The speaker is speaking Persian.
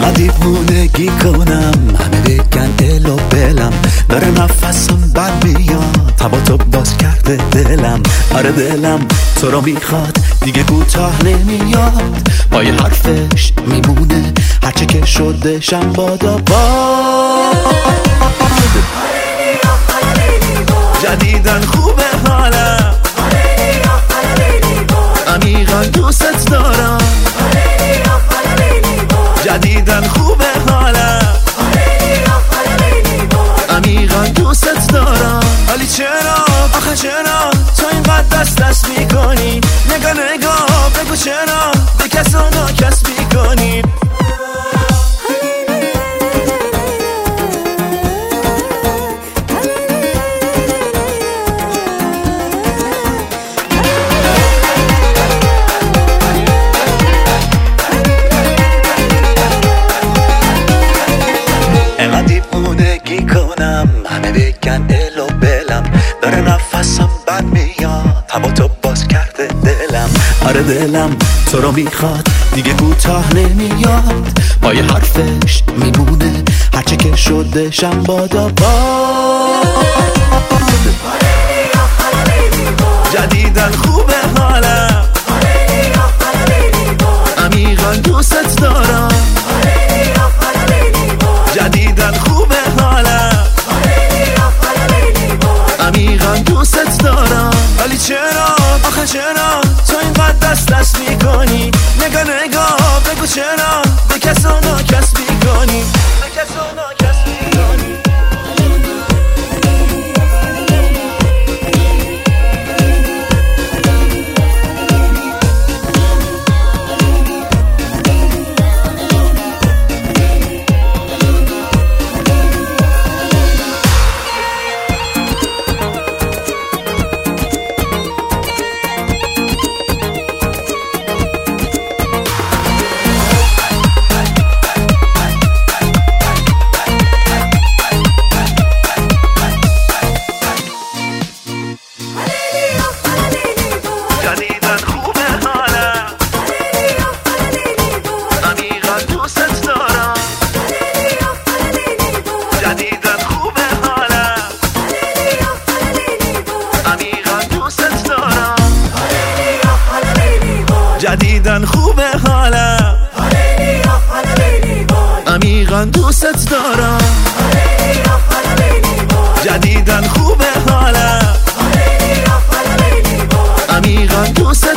انقدر دیوونگی کنم همه بگن الو بلم، داره نفسم بد میاد، هوا تو باز کرده دلم. آره دلم تو رو میخواد دیگه کوتاه نمیاد، با یه حرفش میمونه هرچه که شدشم بادا جدیدن خوبه حالم، عمیقا دوست دارم. جدیدن خوبه حالم، عمیقا دوست دارم. ولی چرا آخه چرا تو اینقدر دست میکنی؟ نگاه بگو چرا به کسا ناکس میکنی؟ انقدر دیوونگی کنم همه بگن الو بلم، داره نفسم بد میاد، هوا تو باز کرده دلم. آره دلم تو رو میخواد دیگه کوتاه نمیاد، با یه حرفش میمونه هرچه که شدشم بادا جدیدن خوبه حالم، عمیقا دوست دارم. جدیدن خوبه حالم، عمیقا دوست دارم. ولی چرا آخه چرا تو اینقدر دست میکنی؟ نگاه بگو چرا به کسا ناکس میکنی؟ جدیدن خوبه حالم، عمیقا دوست دارم. جدیدن خوبه حالم، عمیقا دوست دارم. جدیدن خوبه حالم، عمیقا دوست دارم. جدیدن خوبه حالم، عمیقا دوست